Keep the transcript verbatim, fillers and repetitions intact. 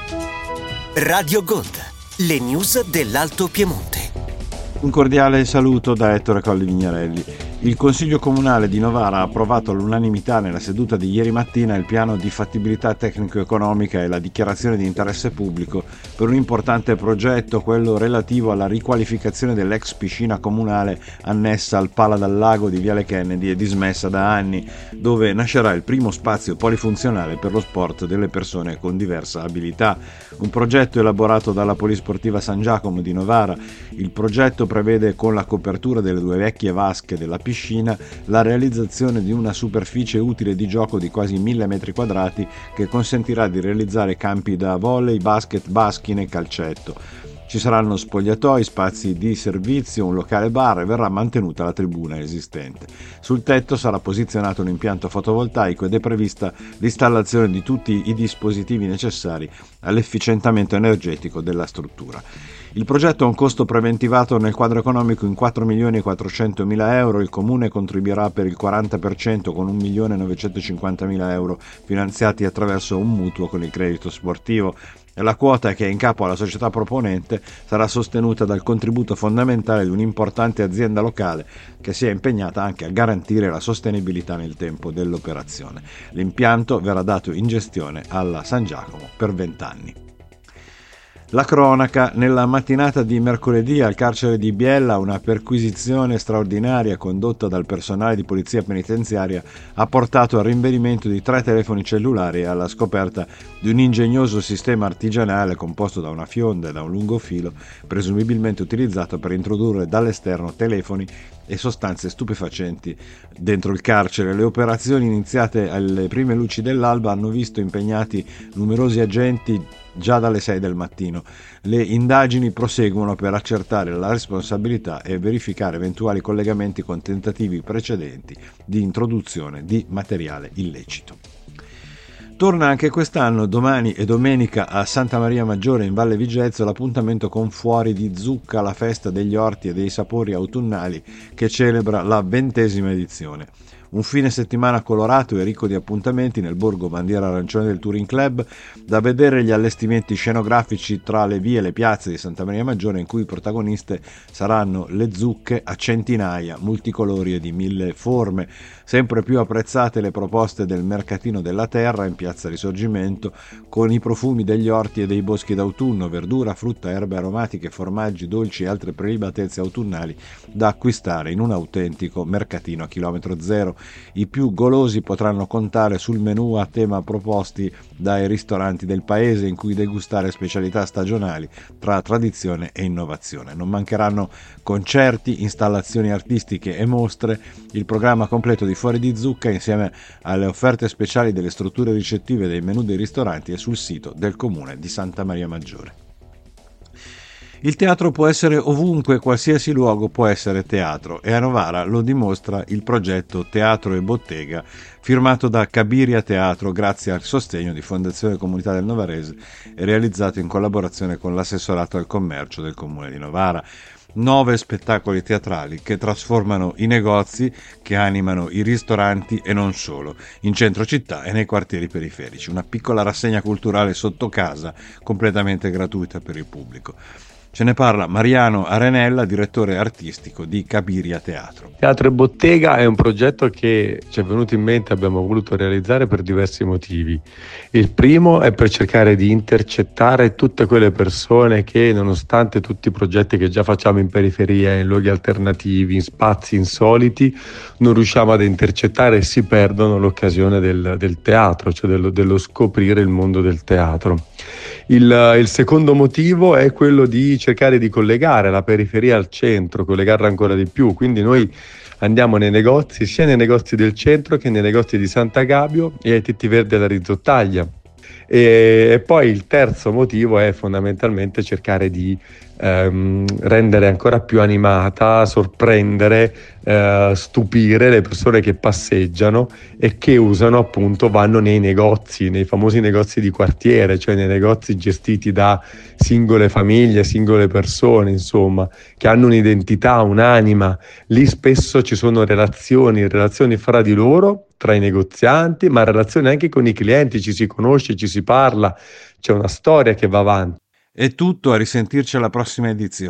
Radio Gold, le news dell'Alto Piemonte. Un cordiale saluto da Ettore Colli Vignarelli. Il Consiglio Comunale di Novara ha approvato all'unanimità nella seduta di ieri mattina il piano di fattibilità tecnico-economica e la dichiarazione di interesse pubblico per un importante progetto, quello relativo alla riqualificazione dell'ex piscina comunale annessa al Pala dal Lago di Viale Kennedy e dismessa da anni, dove nascerà il primo spazio polifunzionale per lo sport delle persone con diversa abilità. Un progetto elaborato dalla Polisportiva San Giacomo di Novara. Il progetto prevede, con la copertura delle due vecchie vasche della piscina, la realizzazione di una superficie utile di gioco di quasi mille metri quadrati che consentirà di realizzare campi da volley, basket, baschine e calcetto. Ci saranno spogliatoi, spazi di servizio, un locale bar e verrà mantenuta la tribuna esistente. Sul tetto sarà posizionato un impianto fotovoltaico ed è prevista l'installazione di tutti i dispositivi necessari all'efficientamento energetico della struttura. Il progetto ha un costo preventivato nel quadro economico in quattro milioni e quattrocentomila euro. Il Comune contribuirà per il quaranta per cento con un milione e novecentocinquantamila euro finanziati attraverso un mutuo con il credito sportivo. La quota, che è in capo alla società proponente, sarà sostenuta dal contributo fondamentale di un'importante azienda locale che si è impegnata anche a garantire la sostenibilità nel tempo dell'operazione. L'impianto verrà dato in gestione alla San Giacomo per vent'anni. La cronaca. Nella mattinata di mercoledì al carcere di Biella una perquisizione straordinaria condotta dal personale di polizia penitenziaria ha portato al rinvenimento di tre telefoni cellulari e alla scoperta di un ingegnoso sistema artigianale composto da una fionda e da un lungo filo, presumibilmente utilizzato per introdurre dall'esterno telefoni e sostanze stupefacenti dentro il carcere. Le operazioni, iniziate alle prime luci dell'alba, hanno visto impegnati numerosi agenti già dalle sei del mattino. Le indagini proseguono per accertare la responsabilità e verificare eventuali collegamenti con tentativi precedenti di introduzione di materiale illecito. Torna anche quest'anno, domani e domenica, a Santa Maria Maggiore in Valle Vigezzo l'appuntamento con Fuori di Zucca, la festa degli orti e dei sapori autunnali che celebra la ventesima edizione. Un fine settimana colorato e ricco di appuntamenti nel borgo bandiera arancione del Touring Club, da vedere gli allestimenti scenografici tra le vie e le piazze di Santa Maria Maggiore, in cui protagoniste saranno le zucche a centinaia, multicolori e di mille forme. Sempre più apprezzate le proposte del Mercatino della Terra in piazza Risorgimento, con i profumi degli orti e dei boschi d'autunno, verdura, frutta, erbe aromatiche, formaggi, dolci e altre prelibatezze autunnali da acquistare in un autentico mercatino a chilometro zero. I più golosi potranno contare sul menù a tema proposti dai ristoranti del paese, in cui degustare specialità stagionali tra tradizione e innovazione. Non mancheranno concerti, installazioni artistiche e mostre. Il programma completo di Fuori di Zucca, insieme alle offerte speciali delle strutture ricettive dei menù dei ristoranti, è sul sito del Comune di Santa Maria Maggiore. Il teatro può essere ovunque, qualsiasi luogo può essere teatro, e a Novara lo dimostra il progetto Teatro e Bottega, firmato da Cabiria Teatro grazie al sostegno di Fondazione Comunità del Novarese e realizzato in collaborazione con l'assessorato al commercio del Comune di Novara. Nove spettacoli teatrali che trasformano i negozi, che animano i ristoranti e non solo, in centro città e nei quartieri periferici. Una piccola rassegna culturale sotto casa, completamente gratuita per il pubblico. Ce ne parla Mariano Arenella, direttore artistico di Cabiria Teatro. Teatro e Bottega è un progetto che ci è venuto in mente e abbiamo voluto realizzare per diversi motivi. Il primo è per cercare di intercettare tutte quelle persone che, nonostante tutti i progetti che già facciamo in periferia, in luoghi alternativi, in spazi insoliti, non riusciamo ad intercettare e si perdono l'occasione del, del teatro, cioè dello, dello scoprire il mondo del teatro. Il, il secondo motivo è quello di cercare di collegare la periferia al centro, collegarla ancora di più. Quindi noi andiamo nei negozi, sia nei negozi del centro che nei negozi di Sant'Agabio e ai Tetti Verdi alla Rizottaglia. E, e poi il terzo motivo è fondamentalmente cercare di ehm, rendere ancora più animata, sorprendere, eh, stupire le persone che passeggiano e che usano, appunto, vanno nei negozi, nei famosi negozi di quartiere, cioè nei negozi gestiti da singole famiglie, singole persone, insomma, che hanno un'identità, un'anima. Lì spesso ci sono relazioni, relazioni fra di loro, tra i negozianti, ma relazioni anche con i clienti, ci si conosce, ci si si parla, c'è una storia che va avanti. È tutto, a risentirci alla prossima edizione.